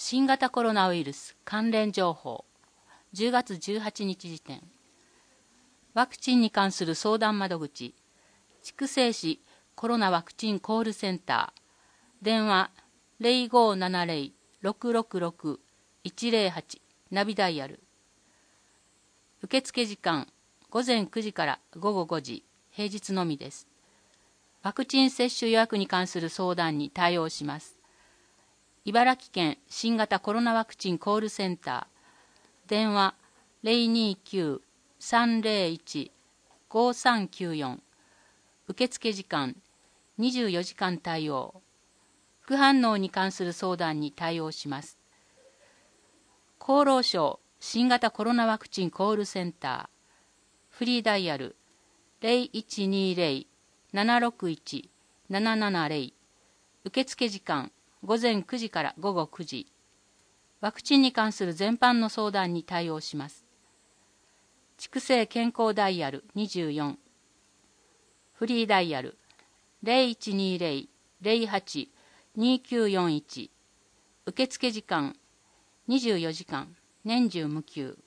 新型コロナウイルス関連情報10月18日時点。ワクチンに関する相談窓口、筑西市コロナワクチンコールセンター、電話 0570-666-108 ナビダイヤル。受付時間午前9時から午後5時、平日のみです。ワクチン接種予約に関する相談に対応します。茨城県新型コロナワクチンコールセンター、電話 029-301-5394。受付時間24時間対応。副反応に関する相談に対応します。厚労省新型コロナワクチンコールセンター、フリーダイヤル 0120-761-770。受付時間午前9時から午後9時。ワクチンに関する全般の相談に対応します。筑西健康ダイヤル24。フリーダイヤル 0120-08-2941。受付時間24時間、年中無休。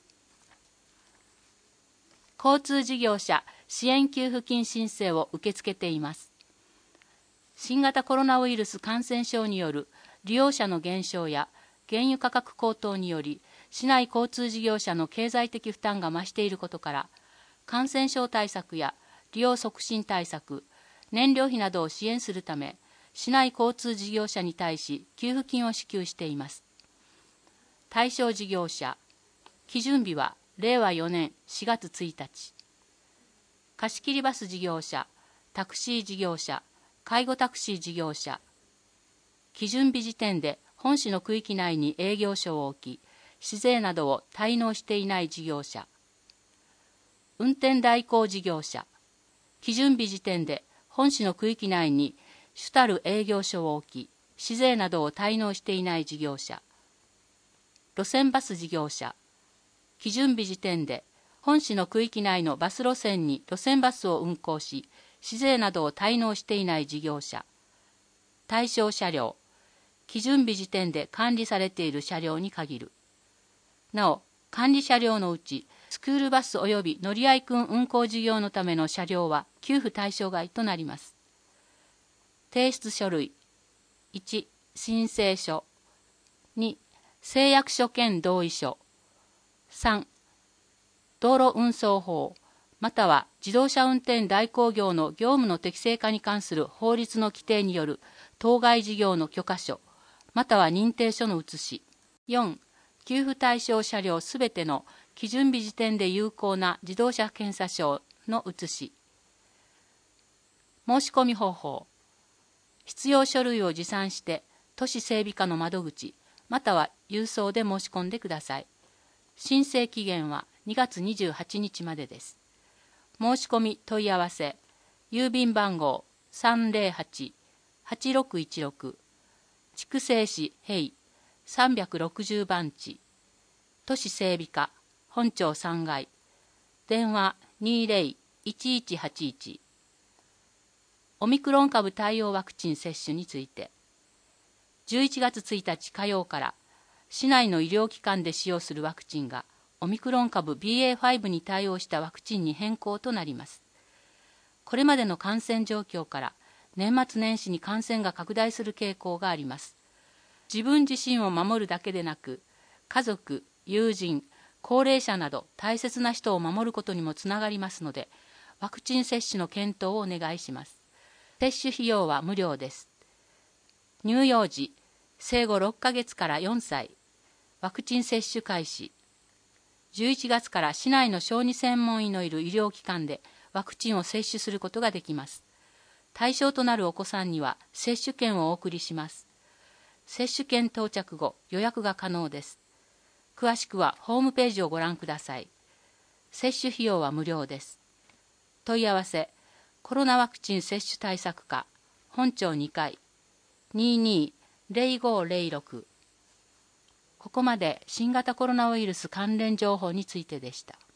交通事業者支援給付金申請を受け付けています。新型コロナウイルス感染症による利用者の減少や原油価格高騰により、市内交通事業者の経済的負担が増していることから、感染症対策や利用促進対策、燃料費などを支援するため、市内交通事業者に対し給付金を支給しています。対象事業者、基準日は令和4年4月1日。貸切バス事業者、タクシー事業者、介護タクシー事業者。基準日時点で本市の区域内に営業所を置き、市税などを滞納していない事業者。運転代行事業者。基準日時点で本市の区域内に主たる営業所を置き、市税などを滞納していない事業者。路線バス事業者。基準日時点で本市の区域内のバス路線に路線バスを運行し、市税などを滞納していない事業者。対象車両。基準日時点で管理されている車両に限る。なお、管理車両のうち、スクールバス及び乗合訓運行事業のための車両は給付対象外となります。提出書類。1、申請書。2、誓約書兼同意書。3、道路運送法、または自動車運転代行業の業務の適正化に関する法律の規定による当該事業の許可書、または認定書の写し。4、給付対象車両すべての基準日時点で有効な自動車検査証の写し。申し込み方法。必要書類を持参して都市整備課の窓口、または郵送で申し込んでください。申請期限は2月28日までです。申し込み問い合わせ、郵便番号 308-8616、筑西市平360番地、都市整備課本町3階、電話20-1181。オミクロン株対応ワクチン接種について、11月1日火曜から市内の医療機関で使用するワクチンがオミクロン株 BA.5 に対応したワクチンに変更となります。これまでの感染状況から年末年始に感染が拡大する傾向があります。自分自身を守るだけでなく、家族、友人、高齢者など大切な人を守ることにもつながりますので、ワクチン接種の検討をお願いします。接種費用は無料です。乳幼児、生後6ヶ月から4歳、ワクチン接種開始。11月から市内の小児専門医のいる医療機関でワクチンを接種することができます。対象となるお子さんには接種券をお送りします。接種券到着後、予約が可能です。詳しくはホームページをご覧ください。接種費用は無料です。問い合わせ、コロナワクチン接種対策課、本町2階、22-0506。ここまで新型コロナウイルス関連情報についてでした。